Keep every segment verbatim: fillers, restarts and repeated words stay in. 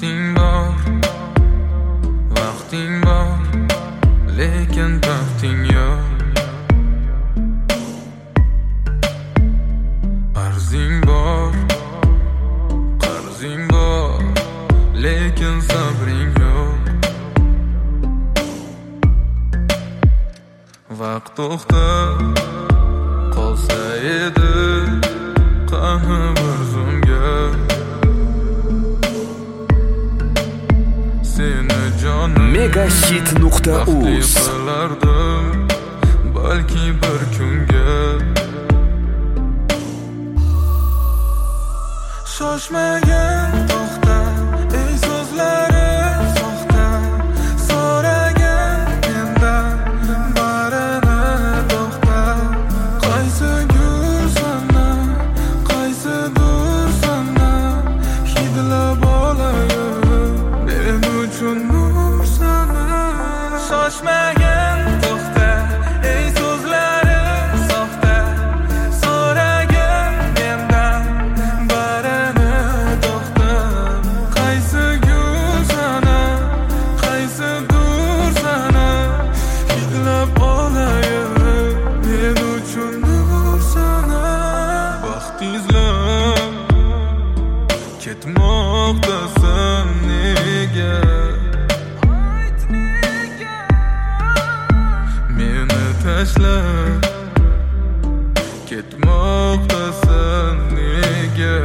vaqting bor, vaqting bor, lekin vaqting yo'q. Arzing bor, qarzing bor, lekin sabring yo'q. Vaqt to'xtab qolsa edi qani bir zumga, seni jonim megahit nuqta uz qilardim balki bir kunga. Shoshmagin, to'xta, ey so'zlari soxta, so'ragin mendan barini to'xta. Qaysi gul sana, qaysidir sana, hidlab olayin men uchun nur sana. Shoshmagin, to'xta, ey so'zlari soxta, so'ragin mendan barini to'xta. Qaysi gul sana, qaysidir sana, hidlab olayin men uchun nur sana. Vaqt izlab ketmoqdasan nega? Meni tashlab ketmoqdasan nega?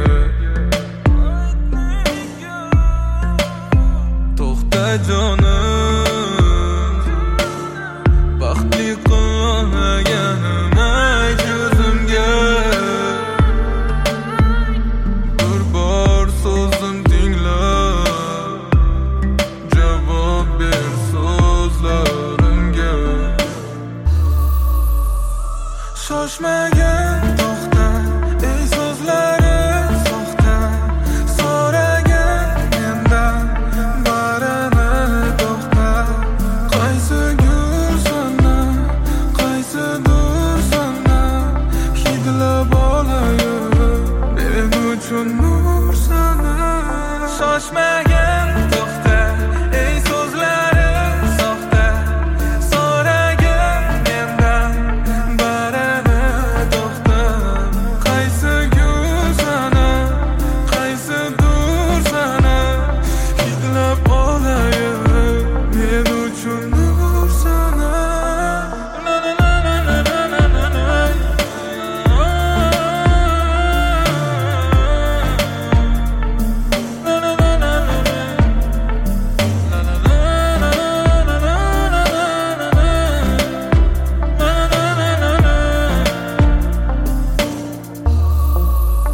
To'xta jonim, baxtli qilmaganim ayt yuzimga. Bir bor so'zim tingla, javob ber so'zlarimga. Shoshmagin, to'xta, ey so'zlari soxta, so'ragin mendan barini to'xta. Qaysi gul sana, qaysidir sana, hidlab olayin men uchun nur sana. Shoshmagin, to'xta, ey so'zlari soxta, so'ragin mendan barini to'xta. Qaysi gul sana, qaysidir sana, hidlab olayin men uchun nur sana. Na na na na na na na na na. Na na na na na na. Na na na na na na na na na. Na na na na na.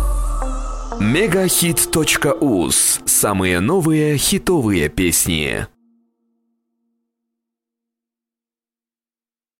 megahit точка уз. Самые новые хитовые песни.